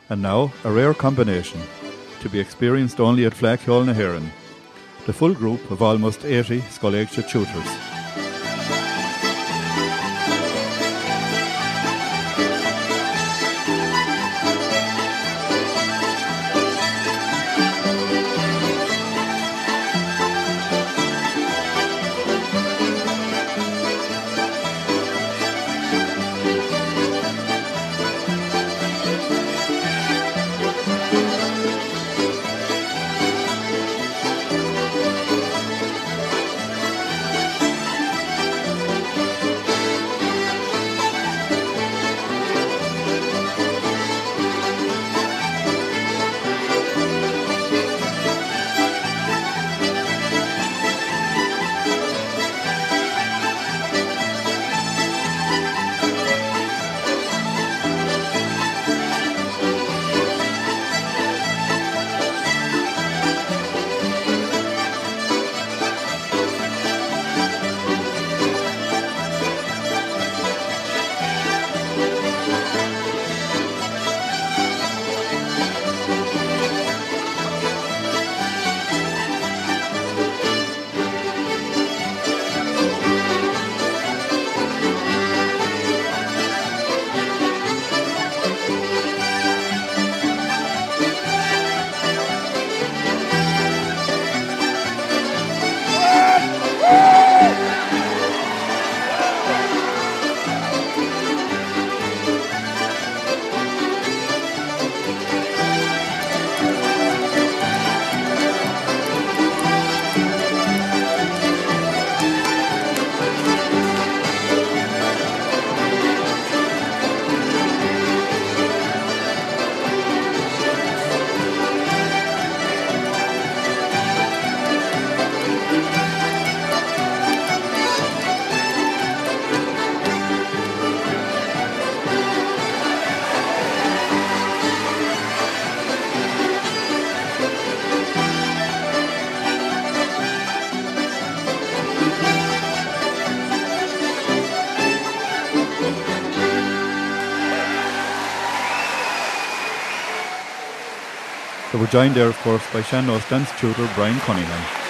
And now, a rare combination, to be experienced only at Fleadh na hÉireann. The full group of almost 80 Scoláigse tutors. So we're joined there, of course, by Shannos dance tutor Brian Cunningham.